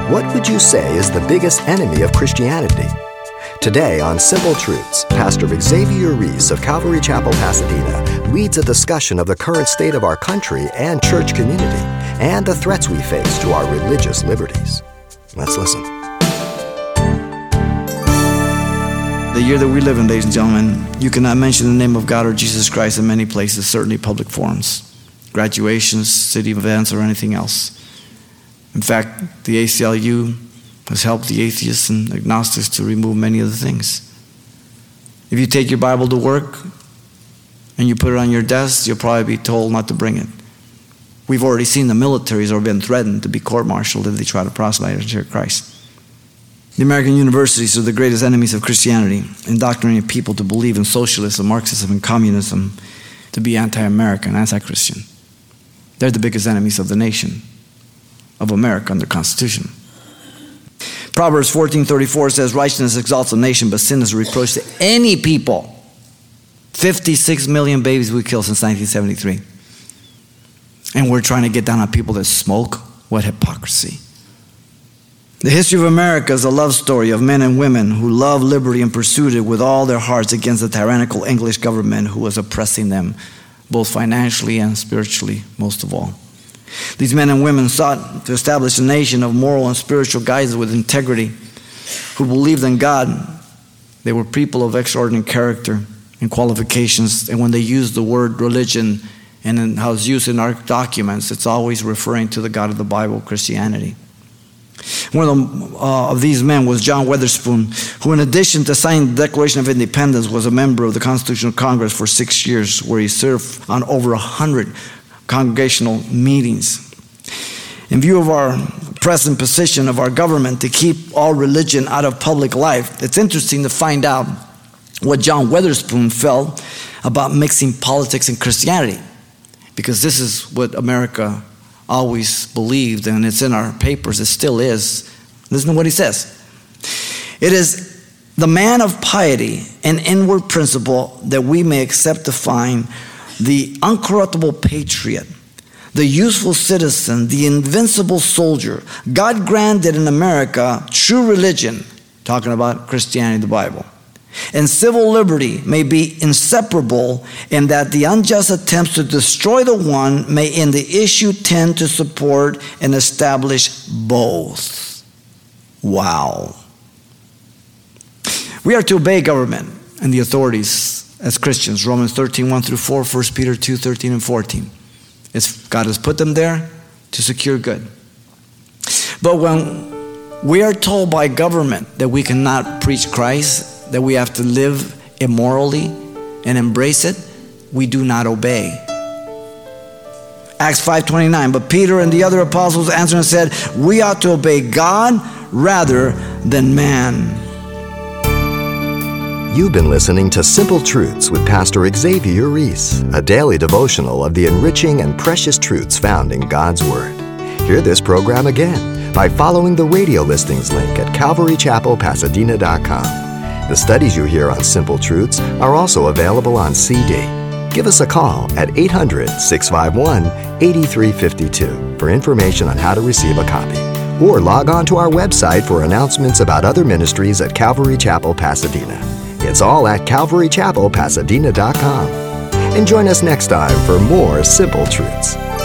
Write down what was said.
What would you say is the biggest enemy of Christianity? Today on Simple Truths, Pastor Xavier Reese of Calvary Chapel, Pasadena, leads a discussion of the current state of our country and church community and the threats we face to our religious liberties. Let's listen. The year that we live in, ladies and gentlemen, you cannot mention the name of God or Jesus Christ in many places, certainly public forums, graduations, city events, or anything else. In fact, the ACLU has helped the atheists and agnostics to remove many of the things. If you take your Bible to work and you put it on your desk, you'll probably be told not to bring it. We've already seen the militaries have been threatened to be court-martialed if they try to proselyte and share Christ. The American universities are the greatest enemies of Christianity, indoctrinating people to believe in socialism, Marxism, and communism, to be anti-American, anti-Christian. They're the biggest enemies of the nation, of America and the Constitution. Proverbs 14:34 says, righteousness exalts a nation, but sin is a reproach to any people. 56 million babies we killed since 1973. And we're trying to get down on people that smoke? What hypocrisy. The history of America is a love story of men and women who love liberty and pursued it with all their hearts against the tyrannical English government who was oppressing them, both financially and spiritually, most of all. These men and women sought to establish a nation of moral and spiritual guides with integrity, who believed in God. They were people of extraordinary character and qualifications, and when they used the word religion and in how it's used in our documents, it's always referring to the God of the Bible, Christianity. One of these men was John Witherspoon, who in addition to signing the Declaration of Independence was a member of the Constitutional Congress for 6 years, where he served on over 100 congregational meetings. In view of our present position of our government to keep all religion out of public life, it's interesting to find out what John Witherspoon felt about mixing politics and Christianity, because this is what America always believed, and it's in our papers, it still is. Listen to what he says. It is the man of piety and inward principle that we may accept to find the uncorruptible patriot, the useful citizen, the invincible soldier. God granted in America true religion, talking about Christianity, the Bible, and civil liberty may be inseparable, in that the unjust attempts to destroy the one may in the issue tend to support and establish both. Wow. We are to obey government and the authorities as Christians. Romans 13:1-4, 1 Peter 2:13 and 14. God has put them there to secure good. But when we are told by government that we cannot preach Christ, that we have to live immorally and embrace it, we do not obey. Acts 5:29, but Peter and the other apostles answered and said, we ought to obey God rather than man. You've been listening to Simple Truths with Pastor Xavier Reese, a daily devotional of the enriching and precious truths found in God's Word. Hear this program again by following the radio listings link at calvarychapelpasadena.com. The studies you hear on Simple Truths are also available on CD. Give us a call at 800-651-8352 for information on how to receive a copy. Or log on to our website for announcements about other ministries at Calvary Chapel, Pasadena. It's all at calvarychapelpasadena.com. And join us next time for more Simple Truths.